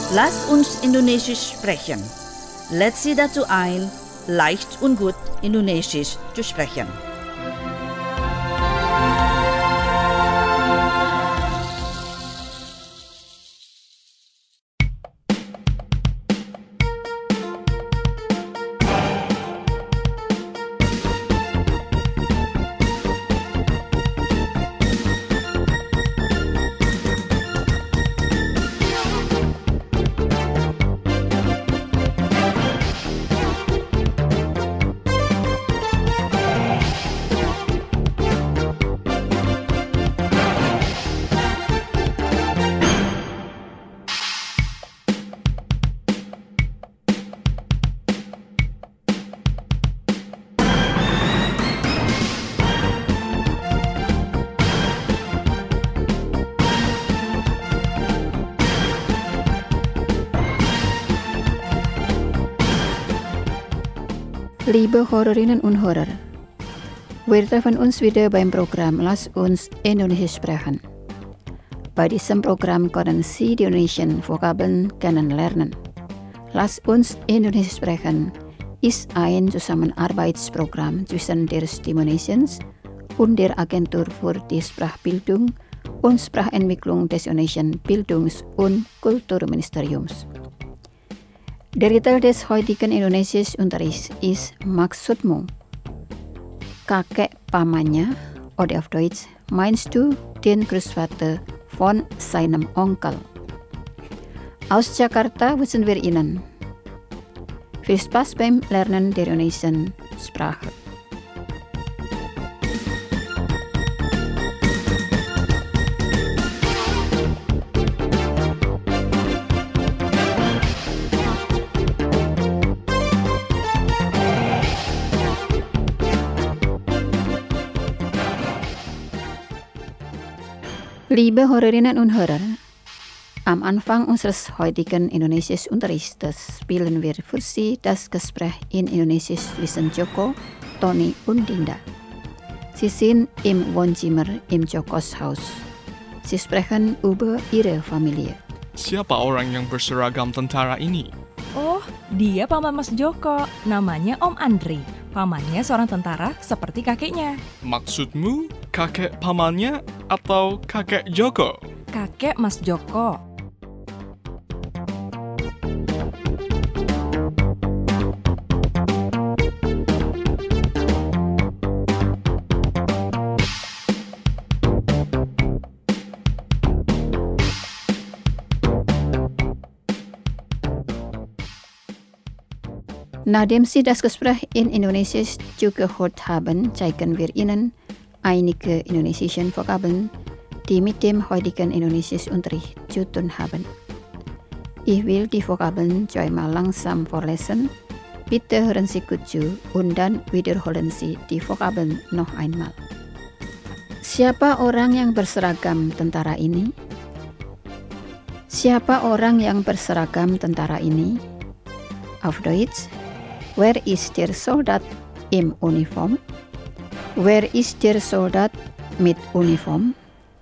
Lass uns Indonesisch sprechen. Let's Sie dazu ein, leicht und gut Indonesisch zu sprechen. Liebe Hörerinnen und Hörer, wir treffen uns wieder beim Programm Lass uns Indonesisch sprechen. Bei diesem Programm können Sie die indonesischen Vokabeln kennenlernen. Lass uns Indonesisch sprechen ist ein Zusammenarbeitsprogramm zwischen der Stimme Nations und der Agentur für die Sprachbildung und Sprachentwicklung des indonesischen Bildungs- und Kulturministeriums. Der Titel des heutigen Indonesischunterrichts ist Maksudmu. Kakek pamannya, oder auf Deutsch, meinst du den Großvater von seinem Onkel? Aus Jakarta wünschen wir Ihnen viel Spaß beim Lernen der indonesischen Sprache. Liebe Hörerinnen und Hörer, am Anfang unseres heutigen Indonesischunterrichts spielen wir für Sie das Gespräch in Indonesisch zwischen Joko, Tony und Dinda. Sie sind im Wohnzimmer im Jokos Haus. Sie sprechen über ihre Familie. Siapa orang yang berseragam tentara ini? Oh, dia paman Mas Joko. Namanya Om Andri. Pamannya seorang tentara seperti kakeknya. Maksudmu kakek pamannya atau kakek Joko? Kakek Mas Joko. Nachdem Sie das Gespräch in Indonesisch zugehört haben, zeigen wir Ihnen einige indonesische Vokabeln, die mit dem heutigen Indonesischunterricht zu tun haben. Ich will die Vokabeln zweimal langsam vorlesen. Bitte hören Sie gut zu und dann wiederholen Sie die Vokabeln noch einmal. Siapa orang yang berseragam tentara ini? Siapa orang yang berseragam tentara ini? Auf Deutsch, where is der Soldat im Uniform? Where is der Soldat mit Uniform?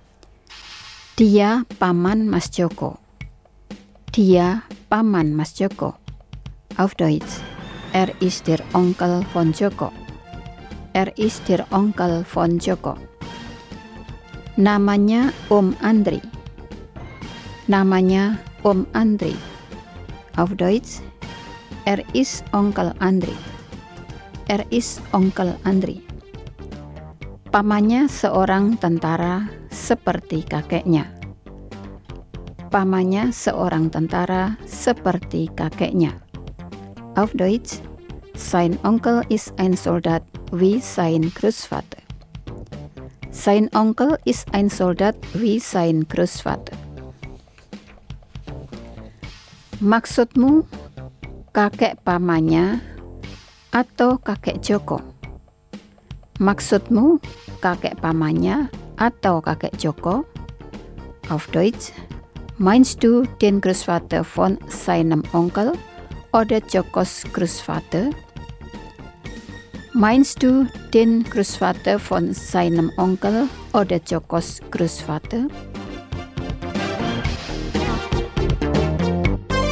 Dia paman Mas Joko. Dia paman Mas Joko. Auf Deutsch, ist der Onkel von Joko. Ist der Onkel von Joko. Namanya Om Andri. Namanya Om Andri. Auf Deutsch, ist Onkel Andri. Ist Onkel Andri. Pamannya seorang tentara seperti kakeknya. Pamannya seorang tentara seperti kakeknya. Auf Deutsch, sein Onkel ist ein Soldat wie sein Großvater. Sein Onkel ist ein Soldat wie sein Großvater. Maksudmu kakek pamannya atau kakek Joko? Maksudmu kakek pamannya atau kakek Joko? Auf Deutsch, meinst du den Großvater von seinem Onkel oder Jokos Großvater? Meinst du den Großvater von seinem Onkel oder Jokos Großvater?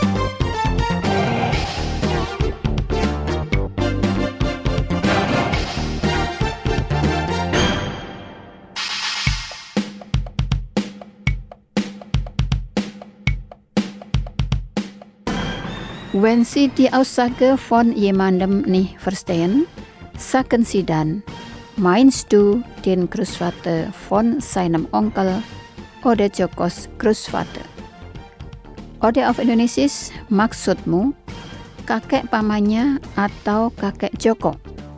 Wenn Sie die Aussage von jemandem nicht verstehen, sagen Sie dann, meinst du den Großvater von seinem Onkel oder Jokos Großvater? Oder auf Indonesisch, maksudmu kakek pamannya atau kakek Joko?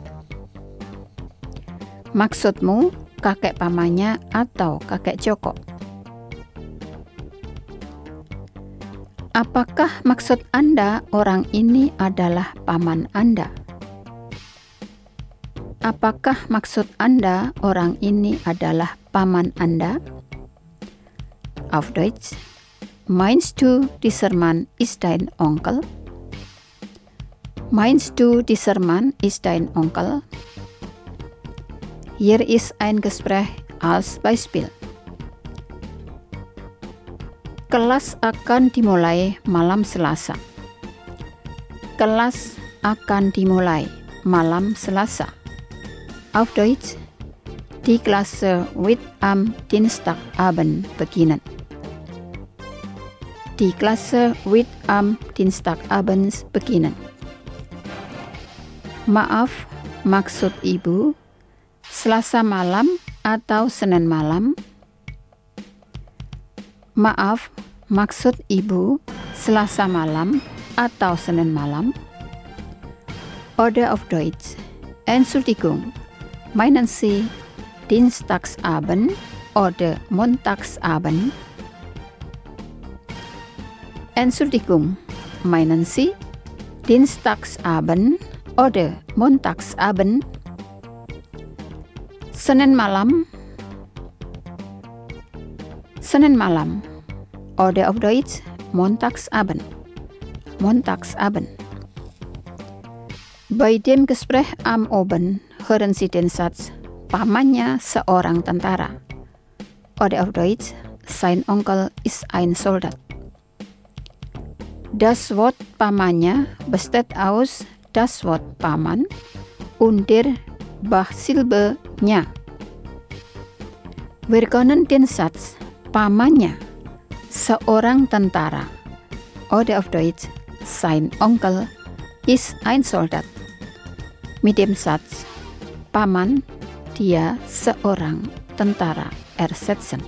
Maksudmu kakek pamannya atau kakek Joko? Apakah maksud Anda orang ini adalah paman Anda? Apakah maksud Anda orang ini adalah paman Anda? Auf Deutsch, meinst du dieser Mann ist dein Onkel? Meinst du dieser Mann ist dein Onkel? Hier ist ein Gespräch als Beispiel. Kelas akan dimulai malam Selasa. Kelas akan dimulai malam Selasa. Auf Deutsch, die Klasse wird am Dienstagabend beginnen. Die Klasse wird am Dienstagabend beginnen. Maaf, maksud Ibu Selasa malam atau Senin malam? Maaf, maksud Ibu Selasa malam atau Senin malam? Oder auf Deutsch, Entschuldigung, meinen Sie Dienstagsabend oder Montagsabend? Entschuldigung, meinen Sie Dienstagsabend oder Montagsabend? Senin malam? Senin malam. Oder auf Deutsch, Montagsabend. Montagsabend. Bei dem Gespräch am Abend hören Sie den Satz, pamannya seorang tentara. Oder auf Deutsch, sein Onkel ist ein Soldat. Das Wort pamannya besteht aus das Wort paman und der Bachsilbe nya. Wir können den Satz pamannya seorang tentara oder auf Deutsch sein Onkel ist ein Soldat mit dem Satz paman dia seorang tentara ersetzen.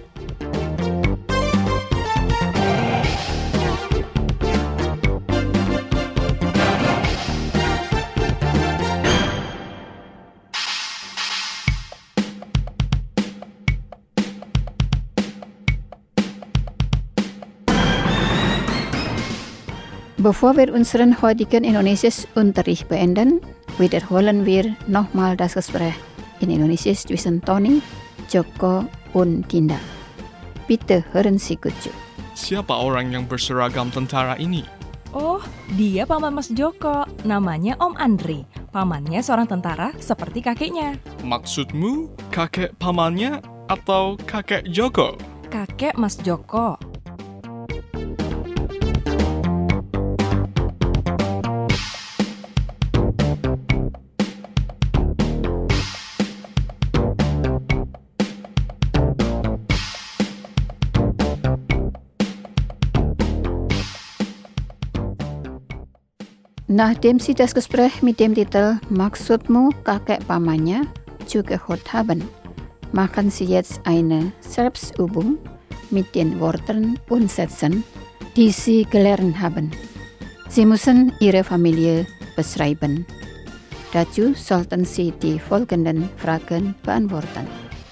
Bevor wir unseren heutigen Indonesisch-Unterricht beenden, wiederholen wir nochmal das Gespräch in Indonesisch zwischen Tony, Joko, und Dinda. Bitte hören Sie gut zu. Siapa orang yang berseragam tentara ini? Oh, dia paman Mas Joko. Namanya Om Andri. Pamannya seorang tentara seperti kakeknya. Maksudmu kakek pamannya atau kakek Joko? Kakek Mas Joko. Nachdem Sie das Gespräch mit dem Titel Maksudmu kakek pamannya zugehört haben, machen Sie jetzt eine Selbstübung mit den Worten und Sätzen, die Sie gelernt haben. Sie müssen Ihre Familie beschreiben. Dazu sollten Sie die folgenden Fragen beantworten.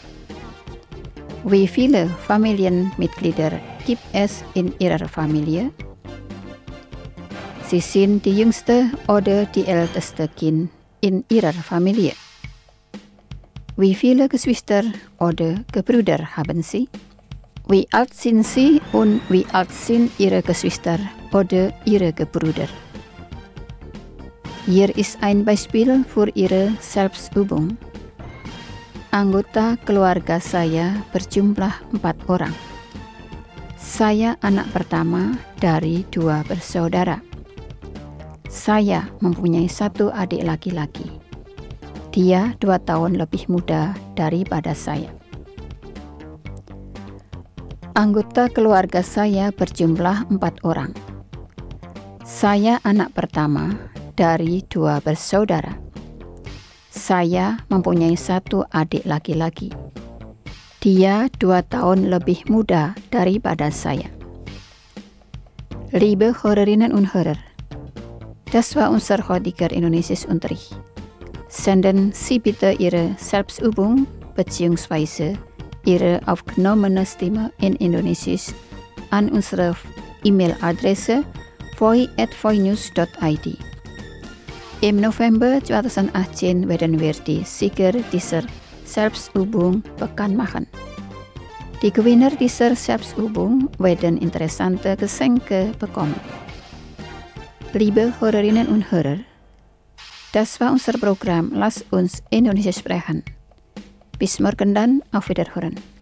Wie viele Familienmitglieder gibt es in Ihrer Familie? Sie sind die jüngste oder die älteste Kind in Ihrer Familie. Wie viele Geschwister oder Gebrüder haben Sie? Wie alt sind Sie und wie alt sind Ihre Geschwister oder Ihre Gebrüder? Hier ist ein Beispiel für Ihre Selbstübung. Anggota keluarga saya berjumlah 4 orang. Saya anak pertama dari 2 bersaudara. Saya mempunyai 1 adik laki-laki. Dia 2 tahun lebih muda daripada saya. Anggota keluarga saya berjumlah 4 orang. Saya anak pertama dari 2 bersaudara. Saya mempunyai 1 adik laki-laki. Dia 2 tahun lebih muda daripada saya. Liebe Hörerinnen und Hörer, das war unser heutiger Indonesisch Unterricht. Senden Sie bitte Ihre Selbstübung bzw. Ihre aufgenommene Stimme in Indonesisch an unsere E-Mail-Adresse voi@voinews.id. Im November 2018 werden wir die Sieger dieser Selbstübung bekannt machen. Die Gewinner dieser Selbstübung werden interessante Geschenke bekommen. Liebe Hörerinnen und Hörer, das war unser Programm Lass uns Indonesisch sprechen. Bis morgen dann, auf Wiederhören.